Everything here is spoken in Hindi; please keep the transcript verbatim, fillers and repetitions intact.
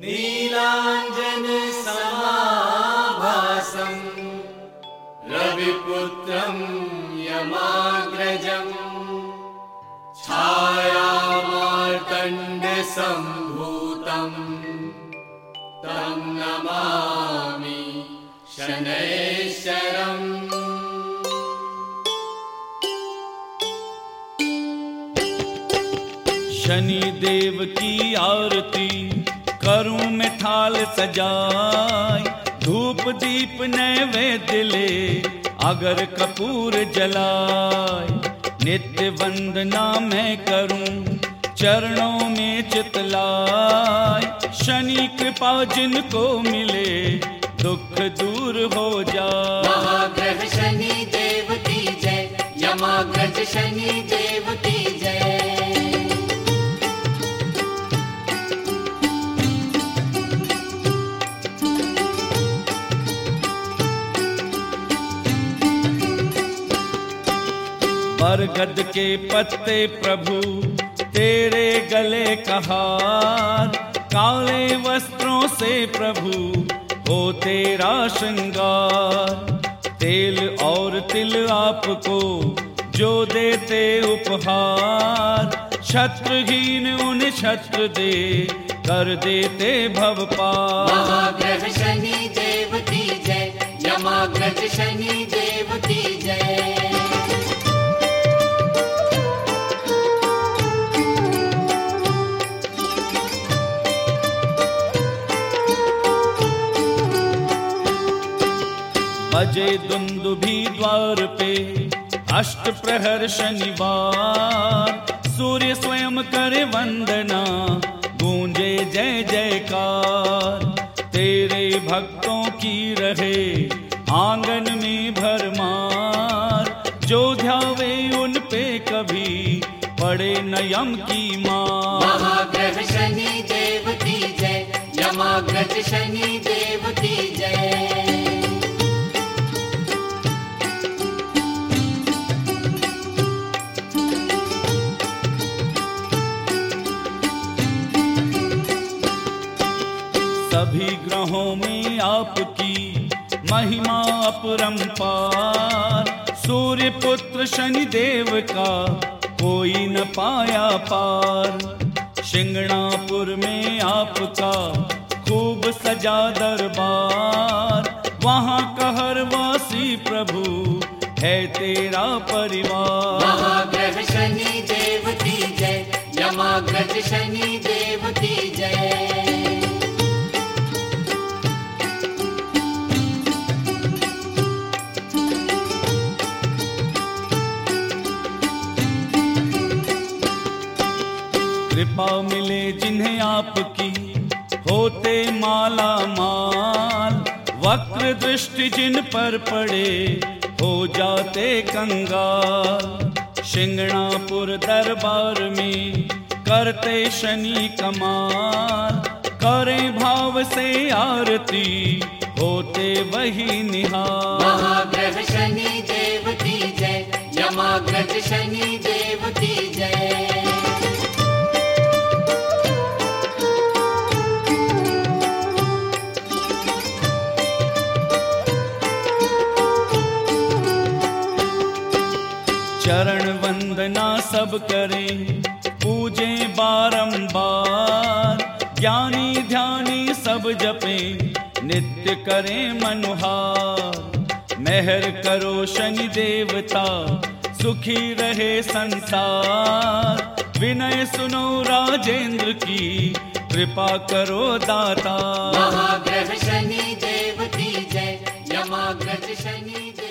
नीलाञ्जन समाभासं रविपुत्रं यमाग्रजं छायामार्तण्ड सम्भूतं तं नमामि शनैश्चरम्। शनि देव की आरती करूं मैं थाल सजाय, धूप दीप नैवेद्य ले अगर कपूर जलाय। नित्य वंदना मैं करूं चरणों में चितलाय, शनि कृपा जिनको मिले दुख दूर हो जाए। महाग्रह शनि देव की जय, यमाग्रज शनि देव की जय। बरगद के पत्ते प्रभु तेरे गले का हार, काले वस्त्रों से प्रभु हो तेरा श्रृंगार। तेल और तिल आपको जो देते उपहार, शत्रुहीन उन शत्रु दे कर देते भव पार। महाग्रह शनि देव की जय, यमाग्रज शनि देव की जय। बजे दुंदुभी द्वार पे अष्ट प्रहर शनिवार, सूर्य स्वयं करे वंदना गूंजे जय जयकार। तेरे भक्तों की रहे आंगन में भरमार, जो ध्यावे उन पे कभी पड़े न यम की मार। महाग्रह शनि देव की जय, यमाग्रज शनि देव की जय। सभी ग्रहों में आपकी महिमा अपरंपार, सूर्य पुत्र शनि देव का कोई न पाया पार। शिंगणापुर में आपका खूब सजा दरबार, वहाँ कहरवासी प्रभु है तेरा परिवार। महाग्रह शनि देव की जय, यमाग्रज शनि देव की जय। कृपा मिले जिन्हें आपकी होते माला माल, वक्र दृष्टि जिन पर पड़े हो जाते कंगाल। शिंगणापुर दरबार में करते शनि कमाल, करें भाव से आरती होते वही निहाल। महाग्रह शनि देव की जय, यमाग्रज शनि देव की जय। चरण वंदना सब करें पूजे बारंबार, ज्ञानी ध्यानी सब जपें नित्य करें मनुहार। मेहर करो शनि देवता सुखी रहे संसार, विनय सुनो राजेंद्र की कृपा करो दाता। महाग्रह शनि देव की जय, यमाग्रज शनि।